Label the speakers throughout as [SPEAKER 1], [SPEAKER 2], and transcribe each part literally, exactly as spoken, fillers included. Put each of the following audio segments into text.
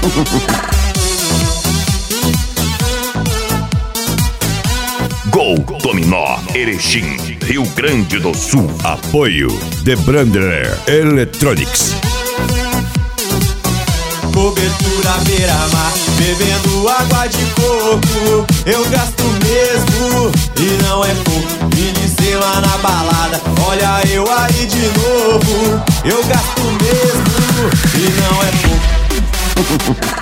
[SPEAKER 1] Gol Dominó, Erechim, Rio Grande do Sul. Apoio The Brander Electronics.
[SPEAKER 2] Cobertura beira-mar, bebendo água de coco. Eu gasto mesmo e não é pouco. Fim de semana na balada, olha eu aí de novo. Eu gasto mesmo e não é pouco.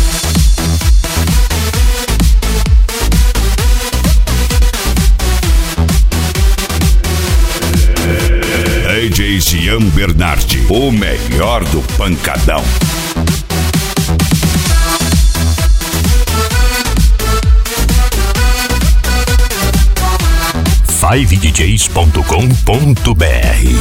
[SPEAKER 1] D J Cian Bernardi, o melhor do pancadão. five d js ponto com ponto b r.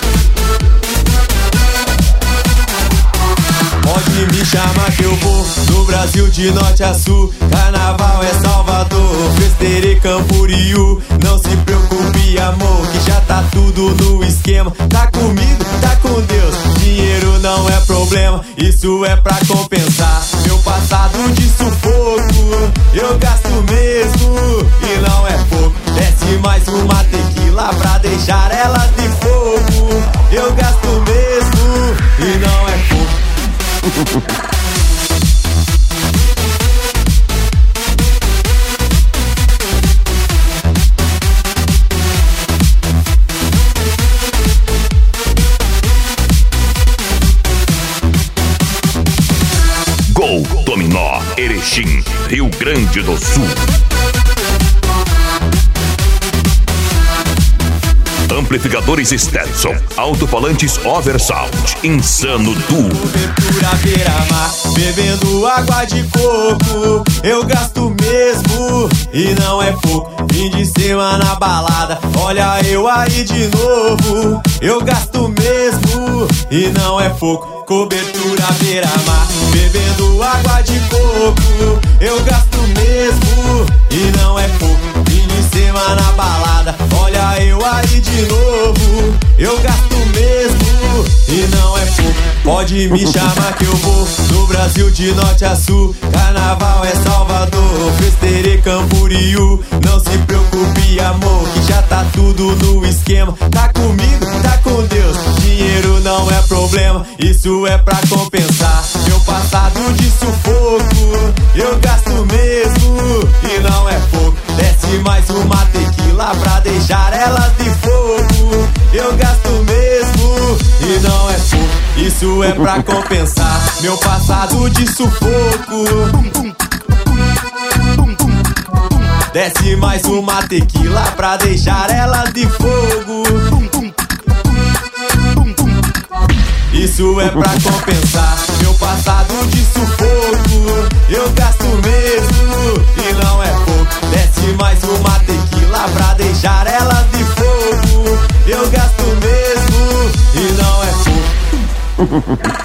[SPEAKER 2] Pode me chamar que eu vou, no Brasil de norte a sul. Carnaval é Salvador, Festeirê, Camboriú. Não se preocupe amor, que já tá tudo no esquema. Tá comigo, tá com Deus, dinheiro não é problema. Isso é pra compensar meu passado de sufoco. Eu gasto mesmo e não é pouco. Desce mais uma tequila pra deixar ela de fogo. Eu gasto mesmo e não é pouco.
[SPEAKER 1] Gol Dominó, Erechim, Rio Grande do Sul. Amplificadores Stetson, alto-falantes Oversound, Insano Duo.
[SPEAKER 2] Cobertura beira-mar, bebendo água de coco. Eu gasto mesmo e não é pouco. Fim de semana na balada, olha eu aí de novo. Eu gasto mesmo e não é pouco. Cobertura beira-mar, bebendo água de coco. Eu gasto mesmo e não é pouco. Fim de semana na balada, olha eu aí de novo. Eu gasto mesmo e não é pouco. Pode me chamar que eu vou, no Brasil de norte a sul. Carnaval é Salvador, Festeirê, Camboriú. Não se preocupe amor, que já tá tudo no esquema. Tá comigo, tá com Deus, dinheiro não é problema. Isso é pra compensar meu passado de sufoco. Eu gasto mesmo e não é pouco. Desce mais uma tequila pra deixar ela de fogo. Eu gasto mesmo e não é pouco. Isso é pra compensar meu passado de sufoco. Desce mais uma tequila pra deixar ela de fogo. Isso é pra compensar meu passado de sufoco. Eu gasto mesmo e não é pouco. Desce mais uma tequila pra deixar ela de fogo. Eu gasto mesmo e não é pouco.